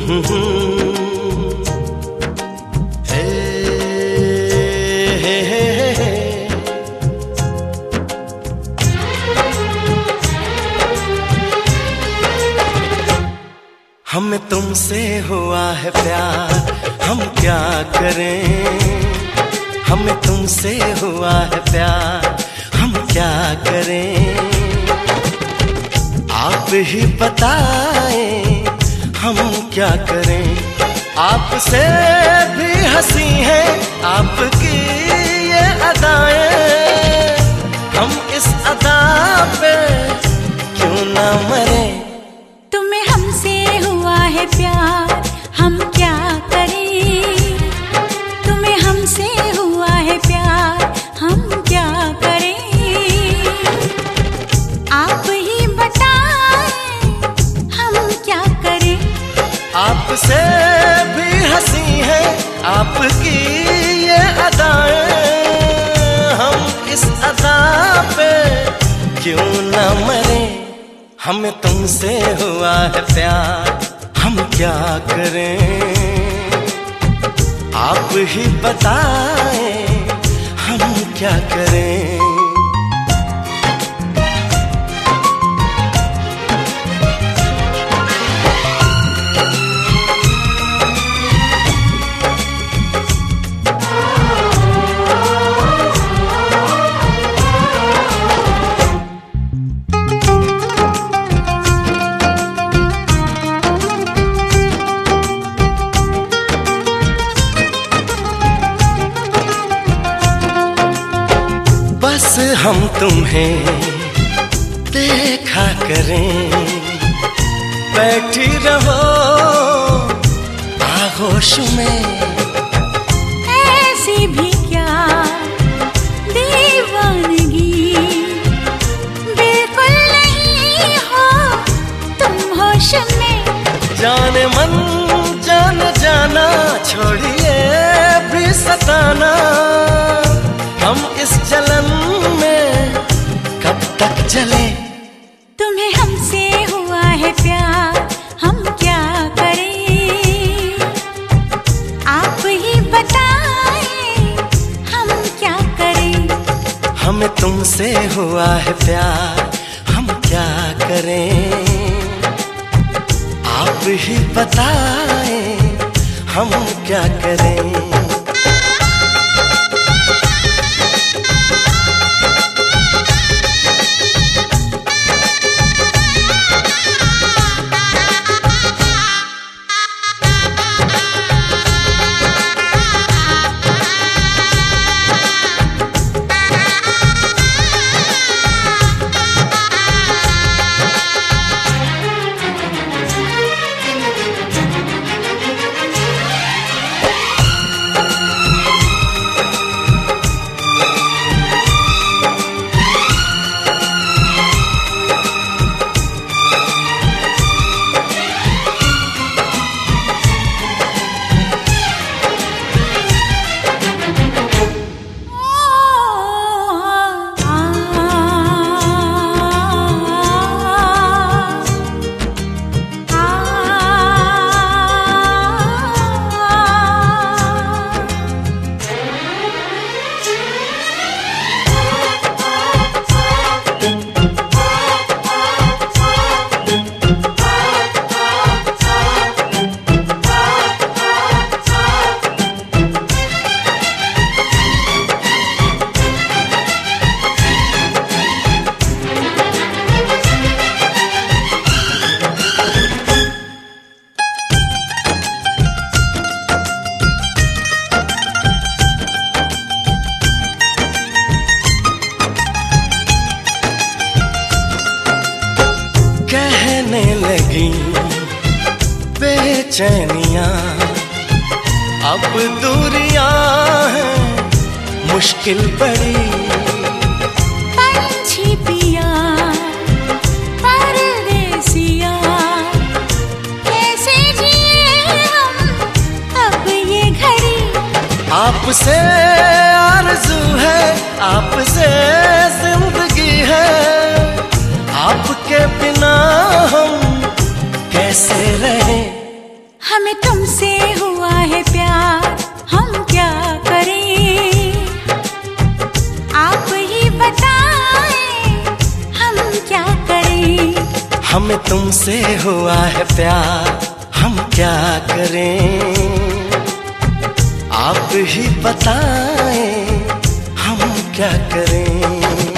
हमें तुमसे हुआ है प्यार, हम क्या करें। हमें तुमसे हुआ है प्यार, हम क्या करें। आप ही बताएं हम क्या करें। आपसे भी हंसी है आपकी ये अदाएं, हम इस अदा पे क्यों ना मरे। तुम्हें हमसे हुआ है प्यार, हम क्या करें। तुम्हें हमसे हुआ है प्यार, हम क्या करें। आप ही बताएं हम क्या करें। आपसे भी हंसी है आपकी ये अदाएं, हम इस अदा पे क्यों ना मरे। हमें तुमसे हुआ है प्यार, हम क्या करें। आप ही बताएं हम क्या करें। बस हम तुम्हें देखा करें, बैठी रहो आगोश में। ऐसी भी क्या दीवानगी, बिल्कुल नहीं हो तुम होश में। जाने मन जान जाना, छोड़िए भी सताना। हम इस जलन में कब तक जले। तुम्हें हमसे हुआ है प्यार, हम क्या करें। आप ही बताएं हम क्या करें। हमें तुमसे हुआ है प्यार, हम क्या करें। आप ही बताएं हम क्या करें। कहने लगी बेचैनियां, अब दूरियां हैं मुश्किल बड़ी। पंछी पिया परदेसिया, कैसे जिए हम अब ये घड़ी। आपसे आरज़ू है, आपसे जिंदगी है, आपके बिना हम कैसे रहें। हम हमें तुमसे हुआ है प्यार, हम क्या करें? आप ही बताएं, हम क्या करें? हमें तुमसे हुआ है प्यार, हम क्या करें? आप ही बताएं, हम क्या करें?